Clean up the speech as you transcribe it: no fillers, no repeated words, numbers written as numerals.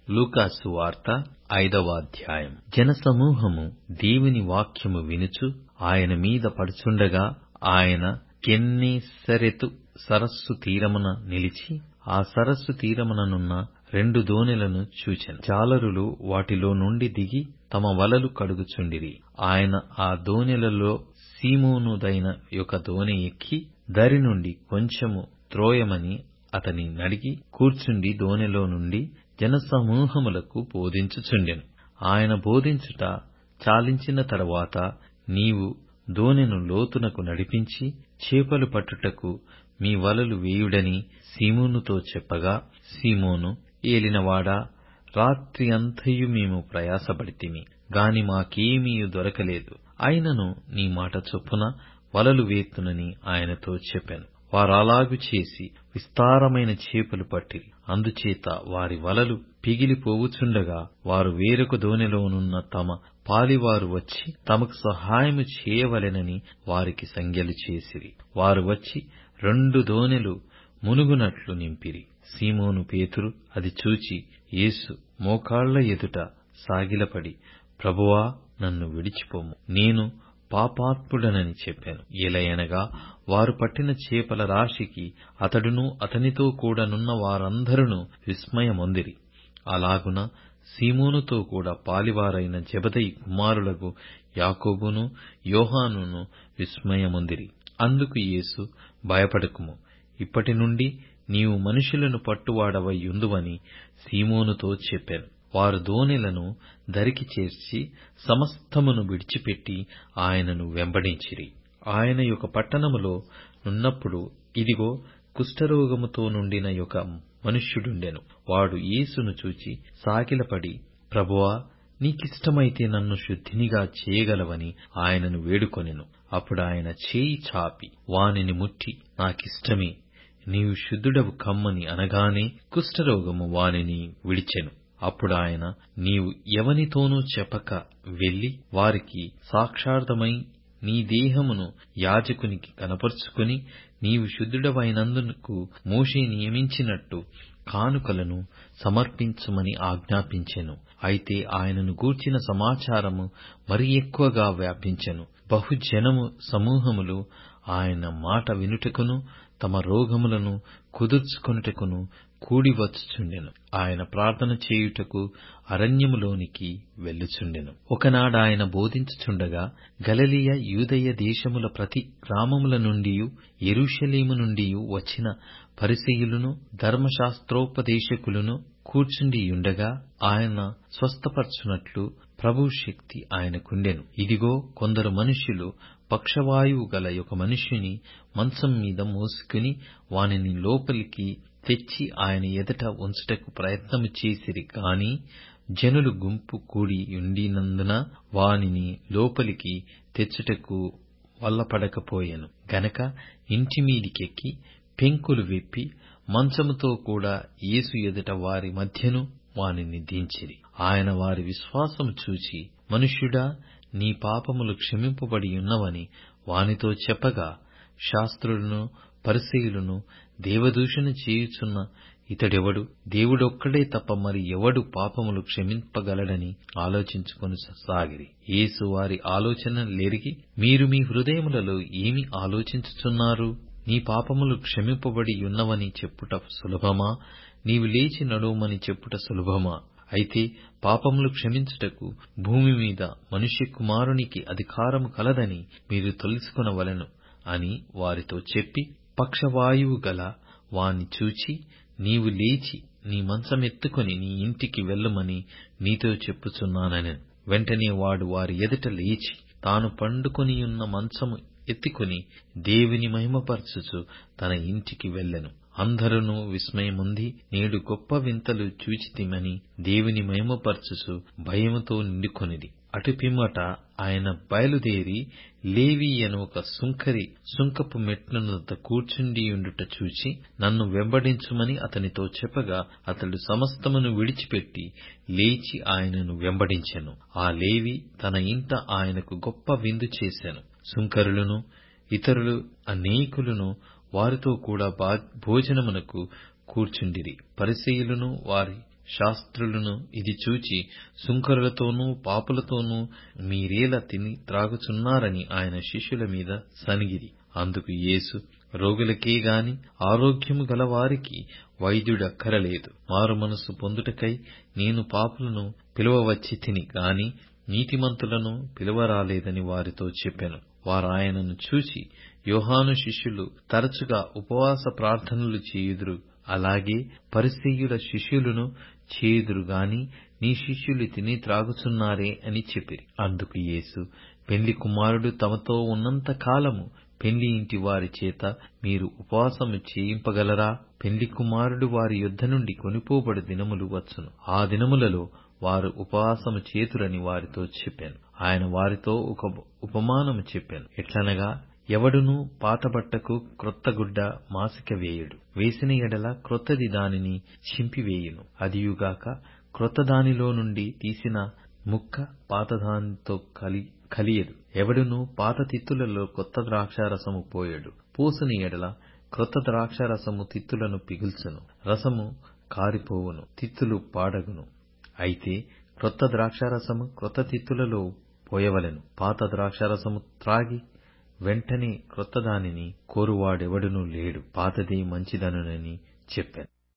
లూకాసు వార్త 5వ అధ్యాయం. జనసమూహము దేవుని వాక్యము వినుచు ఆయన మీద పడుచుండగా ఆయన గెన్నేసరెతు సరస్సు తీరమున నిలిచి ఆ సరస్సు తీరముననున్న 2 దోణెలను చూచెను. జాలరులు వాటిలో నుండి దిగి తమ వలలు కడుగుచుండిరి. ఆయన ఆ దోణెలలో సీమోనుదైన ఒక దోణె ఎక్కి దరి నుండి కొంచెము త్రోయమని అతని నడిగి కూర్చుండి దోణెలో నుండి జనసమూహములకు బోధించుచుండెను. ఆయన బోధించుట చాలించిన తరువాత, నీవు దోణెను లోతునకు నడిపించి చేపలు పట్టుటకు మీ వలలు వేయుడని సీమోనుతో చెప్పగా, సీమోను, ఏలినవాడా, రాత్రి అంతయు మేము ప్రయాసపడితిమి గాని మాకేమీయు దొరకలేదు. అయినను నీ మాట చొప్పున వలలు వేతునని ఆయనతో చెప్పెను. వారలాగు చేసి విస్తారమైన చేపలు పట్టిరి. అందుచేత వారి వలలు పిగిలిపోవుచుండగా వారు వేరొక దోణెలోనున్న తమ పాలివారు వచ్చి తమకు సహాయము చేయవలెనని వారికి సంజ్ఞలు చేసిరి. వారు వచ్చి 2 దోణెలు మునుగునట్లు నింపిరి. సీమోను పేతురు అది చూచి యేసు మోకాళ్ల ఎదుట సాగిలపడి, ప్రభువా, నన్ను విడిచిపొమ్ము, నేను పాపాత్ముడనని చెప్పాను. ఏలయనగా వారు పట్టిన చేపల రాశికి అతడును అతనితో కూడా నున్న వారందరును విస్మయమొందిరి. అలాగున సీమోనుతో కూడా పాలివారైన జెబెదయి కుమారులకు యాకోబును యోహానును విస్మయమొందిరి. అందుకు యేసు, భయపడకుము, ఇప్పటి నుండి నీవు మనుషులను పట్టువాడవై యుందువని సీమోనుతో చెప్పాను. వారు దోణెలను దరికి చేర్చి సమస్తమును విడిచిపెట్టి ఆయనను వెంబడించిరి. ఆయన ఒక పట్టణములో నున్నప్పుడు ఇదిగో, కుష్ఠరోగముతో నుండిన ఒక మనుష్యుడుండెను. వాడు యేసును చూచి సాగిలపడి, ప్రభువా, నీకిష్టమైతే నన్ను శుద్ధినిగా చేయగలవని ఆయనను వేడుకొనెను. అప్పుడు ఆయన చేయి చాపి వానిని ముట్టి, నాకిష్టమే, నీవు శుద్ధుడవు కమ్మని అనగానే కుష్ఠరోగము వానిని విడిచెను. అప్పుడు ఆయన, నీవు ఎవనితోనూ చెప్పక వెళ్లి వారికి సాక్షార్థమై నీ దేహమును యాజకునికి కనపరుచుకుని, నీవు శుద్ధుడవైనందుకు మోషే నియమించినట్టు కానుకలను సమర్పించుమని ఆజ్ఞాపించెను. అయితే ఆయనను గూర్చిన సమాచారము మరి ఎక్కువగా వ్యాపించెను. బహుజనము సమూహములు ఆయన మాట వినుటకును తమ రోగములను కుదుర్చుకొనుటకును కూడి వచ్చుచుండెను. ఆయన ప్రార్థన చేయుటకు అరణ్యములోనికి వెళ్ళుచుండెను. ఒకనాడాయన బోధించుచుండగా గలిలయ యూదయ దేశముల ప్రతి గ్రామముల నుండియు యెరూషలేము నుండియు వచ్చిన పరిసయ్యులను ధర్మశాస్త్రోపదేశకులను కూర్చుండియుండగా ఆయన స్వస్థపరచునట్లు ప్రభువు శక్తి ఆయనకుండెను. ఇదిగో, కొందరు మనుష్యులు పక్షవాయువు గల ఒక మనుష్యుని మంచం మీద మోసుకుని వానిని లోపలికి తెచ్చి ఆయన ఎదుట ఉంచుటకు ప్రయత్నము చేసిరి. కాని జనులు గుంపు కూడి యుండినందున వానిని లోపలికి తెచ్చుటకు వల్లపడకపోయెను గనక ఇంటిమీదికెక్కి పెంకులు విప్పి మంచముతో కూడా యేసు ఎదుట వారి మధ్యను వానిని దించిరి. ఆయన వారి విశ్వాసము చూచి, మనుష్యుడా, నీ పాపములు క్షమింపబడియున్నవని వానితో చెప్పగా, శాస్త్రులను పరిసయ్యులను దేవదూషణ చేయుచున్న ఇతడెవడు, దేవుడొక్కడే తప్ప మరి ఎవడు పాపములు క్షమింపగలడని ఆలోచించుకొనసాగిరి. యేసు వారి ఆలోచనలెరిగి, మీరు మీ హృదయములలో ఏమి ఆలోచించుచున్నారు? నీ పాపములు క్షమింపబడియున్నవని చెప్పుట సులభమా, నీవు లేచి నడువుమని చెప్పుట సులభమా? అయితే పాపములు క్షమించుటకు భూమి మీద మనుష్య కుమారునికి అధికారము కలదని మీరు తెలుసుకొనవలెను అని వారితో చెప్పి, పక్షవాయువు గల వాణ్ణి చూచి, నీవు లేచి నీ మంచమెత్తుకొని నీ ఇంటికి వెళ్ళుమని నీతో చెప్పుచున్నానెను. వెంటనే వాడు వారి ఎదుట లేచి తాను పండుకొనియున్న మంచము ఎత్తుకొని దేవుని మహిమపరచుచు తన ఇంటికి వెళ్ళెను. అందరును విస్మయముంది, నేడు గొప్ప వింతలు చూచితిమని దేవుని మహిమపరచుచు భయముతో నిండుకొనిది. అటుపిమ్మట ఆయన బయలుదేరి లేవి అను ఒక సుంకరి సుంకపు మెట్లనొద్ద కూర్చుండియుండుట చూచి, నన్ను వెంబడించుమని అతనితో చెప్పగా, అతడు సమస్తమును విడిచిపెట్టి లేచి ఆయనను వెంబడించెను. ఆ లేవి తన ఇంట ఆయనకు గొప్ప విందు చేసెను. సుంకరులను ఇతరులు అనేకులను వారితో కూడా భోజనమునకు కూర్చుండిరి. పరిసయ్యులను వారి శాస్త్రులను ఇది చూచి సుంకరులతోనూ పాపులతోనూ మీరేల తిని త్రాగుచున్నారని ఆయన శిష్యుల మీద సణిగిరి. అందుకు యేసు, రోగులకే గాని ఆరోగ్యము గలవారికి వైద్యుడక్కరలేదు. మారుమనస్సు పొందుటకై నేను పాపులను పిలువవచ్చితిని గాని నీతిమంతులను పిలువరాలేదని వారితో చెప్పెను. వారాయనను చూసి, యోహాను శిష్యులు తరచుగా ఉపవాస ప్రార్థనలు చేయుదురు, అలాగే పరిసయ్యుల శిష్యులను చేయుదురు గాని నీ శిష్యులు తిని త్రాగుచున్నారే అని చెప్పిరి. అందుకు యేసు, పెండ్లి కుమారుడు తమతో ఉన్నంత కాలము పెండ్లి ఇంటి వారి చేత మీరు ఉపవాసము చేయింపగలరా? పెండ్లి కుమారుడు వారి యొద్ద నుండి కొనిపోబడు దినములు వచ్చును, ఆ దినములలో వారు ఉపవాసము చేతురని వారితో చెప్పాను. ఆయన వారితో ఒక ఉపమానము చెప్పాను. ఎట్లనగా, ఎవడునూ పాత బట్టకు క్రొత్త గుడ్డ మాసిక వేయడు. వేసిన ఎడల క్రొత్తది దానిని చింపివేయును. అదియుగాక క్రొత్త దానిలో నుండి తీసిన ముక్క పాతదానితో కలియదు. ఎవడునూ పాత తిత్తులలో కొత్త ద్రాక్షారసము పోయడు. పోసిన ఎడల క్రొత్త ద్రాక్షారసము తిత్తులను పిగుల్చును, రసము కారిపోవును, తిత్తులు పాడగును. అయితే క్రొత్త ద్రాక్షారసము క్రొత్త తిత్తులలో పోయవలెను. పాత ద్రాక్షారసము త్రాగి వెంటనే క్రొత్త దానిని కోరువాడెవడునూ లేడు. పాతదే మంచిదనునని చెప్పాను.